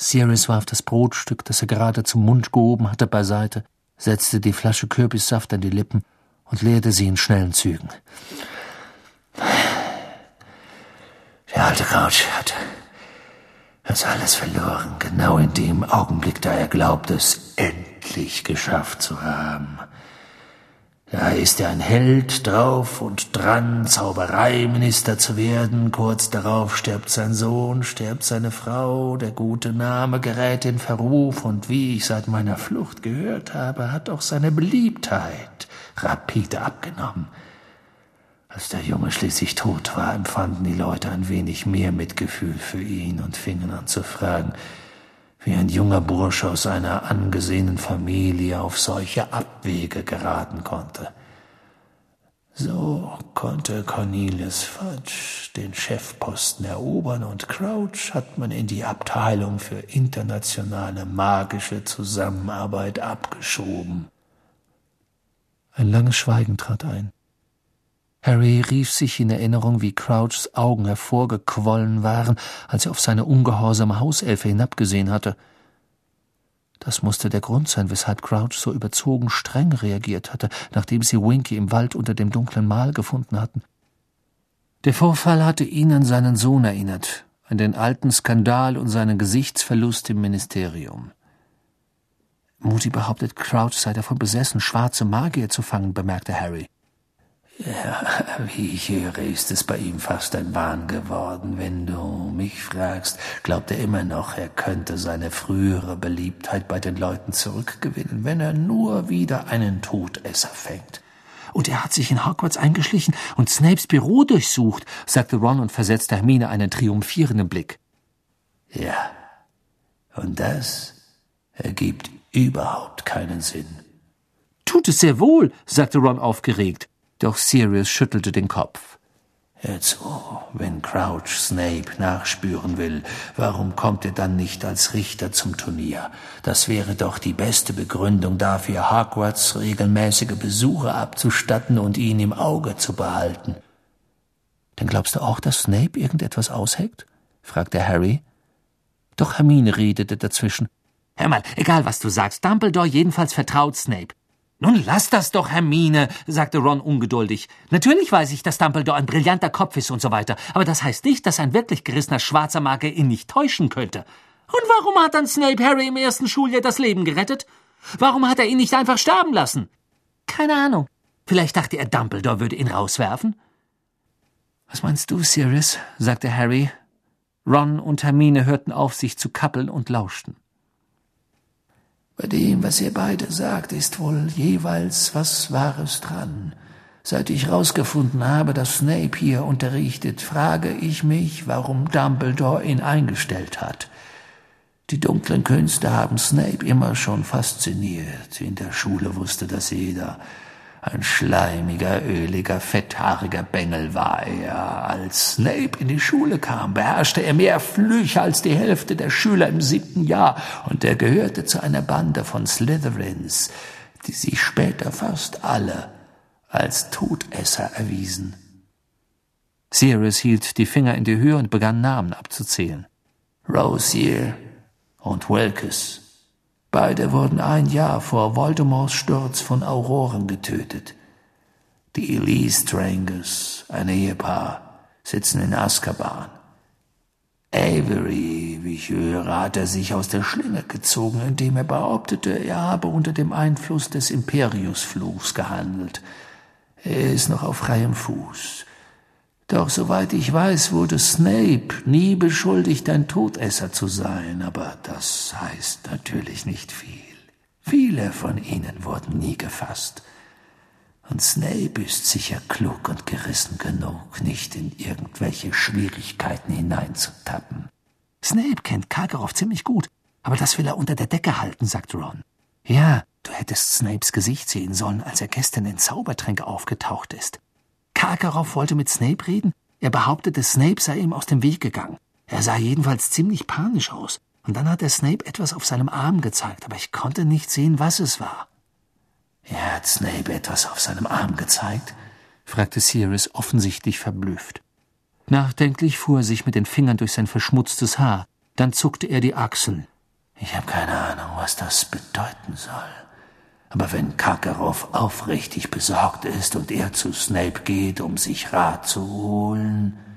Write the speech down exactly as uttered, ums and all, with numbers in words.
Sirius warf das Brotstück, das er gerade zum Mund gehoben hatte, beiseite, setzte die Flasche Kürbissaft an die Lippen und leerte sie in schnellen Zügen. Der alte Crouch hat das alles verloren, genau in dem Augenblick, da er glaubte, es endlich geschafft zu haben. Da ist er ein Held drauf und dran, Zaubereiminister zu werden. Kurz darauf stirbt sein Sohn, stirbt seine Frau, der gute Name gerät in Verruf und wie ich seit meiner Flucht gehört habe, hat auch seine Beliebtheit rapide abgenommen. Als der Junge schließlich tot war, empfanden die Leute ein wenig mehr Mitgefühl für ihn und fingen an zu fragen, wie ein junger Bursche aus einer angesehenen Familie auf solche Abwege geraten konnte. So konnte Cornelius Fudge den Chefposten erobern und Crouch hat man in die Abteilung für internationale magische Zusammenarbeit abgeschoben. Ein langes Schweigen trat ein. Harry rief sich in Erinnerung, wie Crouchs Augen hervorgequollen waren, als er auf seine ungehorsame Hauselfe hinabgesehen hatte. Das musste der Grund sein, weshalb Crouch so überzogen streng reagiert hatte, nachdem sie Winky im Wald unter dem dunklen Mal gefunden hatten. Der Vorfall hatte ihn an seinen Sohn erinnert, an den alten Skandal und seinen Gesichtsverlust im Ministerium. Moody behauptet, Crouch sei davon besessen, schwarze Magier zu fangen, bemerkte Harry. Ja, wie ich höre, ist es bei ihm fast ein Wahn geworden. Wenn du mich fragst, glaubt er immer noch, er könnte seine frühere Beliebtheit bei den Leuten zurückgewinnen, wenn er nur wieder einen Todesser fängt. Und er hat sich in Hogwarts eingeschlichen und Snapes Büro durchsucht, sagte Ron und versetzte Hermine einen triumphierenden Blick. Ja, und das ergibt überhaupt keinen Sinn. Tut es sehr wohl, sagte Ron aufgeregt. Doch Sirius schüttelte den Kopf. Hör zu, wenn Crouch Snape nachspüren will, warum kommt er dann nicht als Richter zum Turnier? Das wäre doch die beste Begründung dafür, Hogwarts regelmäßige Besuche abzustatten und ihn im Auge zu behalten. Denn glaubst du auch, dass Snape irgendetwas ausheckt? Fragte Harry. Doch Hermine redete dazwischen. Hör mal, egal was du sagst, Dumbledore jedenfalls vertraut Snape. Nun lass das doch, Hermine, sagte Ron ungeduldig. Natürlich weiß ich, dass Dumbledore ein brillanter Kopf ist und so weiter, aber das heißt nicht, dass ein wirklich gerissener schwarzer Magier ihn nicht täuschen könnte. Und warum hat dann Snape Harry im ersten Schuljahr das Leben gerettet? Warum hat er ihn nicht einfach sterben lassen? Keine Ahnung. Vielleicht dachte er, Dumbledore würde ihn rauswerfen? Was meinst du, Sirius? Sagte Harry. Ron und Hermine hörten auf, sich zu kappeln und lauschten. Bei dem, was ihr beide sagt, ist wohl jeweils was Wahres dran. Seit ich herausgefunden habe, dass Snape hier unterrichtet, frage ich mich, warum Dumbledore ihn eingestellt hat. Die dunklen Künste haben Snape immer schon fasziniert. In der Schule wusste das jeder. Ein schleimiger, öliger, fetthaariger Bengel war er. Als Snape in die Schule kam, beherrschte er mehr Flüche als die Hälfte der Schüler im siebten Jahr, und er gehörte zu einer Bande von Slytherins, die sich später fast alle als Todesser erwiesen. Sirius hielt die Finger in die Höhe und begann Namen abzuzählen. Rosier und Wilkes. Beide wurden ein Jahr vor Voldemorts Sturz von Auroren getötet. Die Lestranges, ein Ehepaar, sitzen in Azkaban. Avery, wie ich höre, hat er sich aus der Schlinge gezogen, indem er behauptete, er habe unter dem Einfluss des Imperiusfluchs gehandelt. Er ist noch auf freiem Fuß. Doch soweit ich weiß, wurde Snape nie beschuldigt, ein Todesser zu sein, aber das heißt natürlich nicht viel. Viele von ihnen wurden nie gefasst. Und Snape ist sicher klug und gerissen genug, nicht in irgendwelche Schwierigkeiten hineinzutappen. Snape kennt Karkaroff ziemlich gut, aber das will er unter der Decke halten, sagt Ron. Ja, du hättest Snapes Gesicht sehen sollen, als er gestern in Zaubertränke aufgetaucht ist. Karkaroff wollte mit Snape reden. Er behauptete, Snape sei ihm aus dem Weg gegangen. Er sah jedenfalls ziemlich panisch aus. Und dann hat er Snape etwas auf seinem Arm gezeigt, aber ich konnte nicht sehen, was es war. Er hat Snape etwas auf seinem Arm gezeigt? Fragte Sirius offensichtlich verblüfft. Nachdenklich fuhr er sich mit den Fingern durch sein verschmutztes Haar. Dann zuckte er die Achseln. »Ich habe keine Ahnung, was das bedeuten soll. Aber wenn Karkaroff aufrichtig besorgt ist und er zu Snape geht, um sich Rat zu holen,